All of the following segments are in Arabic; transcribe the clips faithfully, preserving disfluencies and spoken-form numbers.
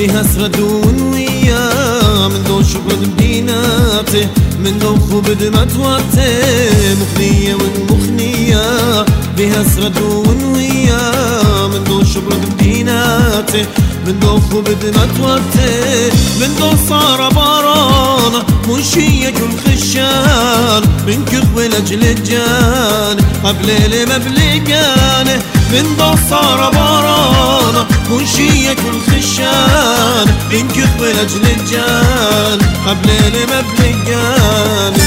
بهسرة وياه من دو شبرد مديناته من دو خوب دمتوته مخنية والمخنية بهسرة وياه من دو شبرد مديناته من دو خوب دمتوته من دو صار باران منشية الخشان من كثب لجل الجان قبل المبلغان من دو صار باران منشية الخشان من كثب لجل الجان قبل المبلغان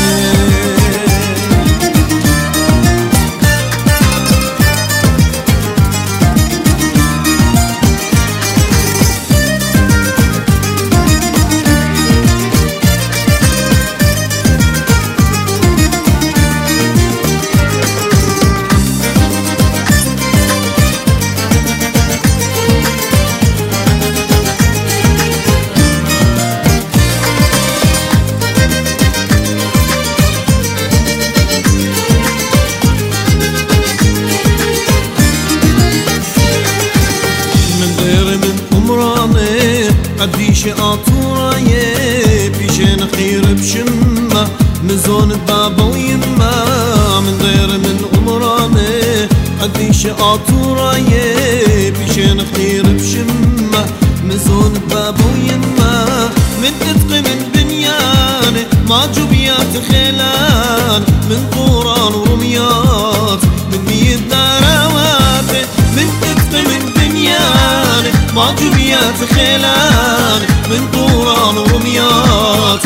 قديش قاطوراي بيشين خير بشمة مزون بابا ويما من غير من عمراني قديش قاطوراي بيشين خير بشمة مزون بابا ويما من تتق من بنيان ما جبيات خيلان من قران ورميات من مية داروات من تتق من بنيان ما جبيات خيلان من قران ورميات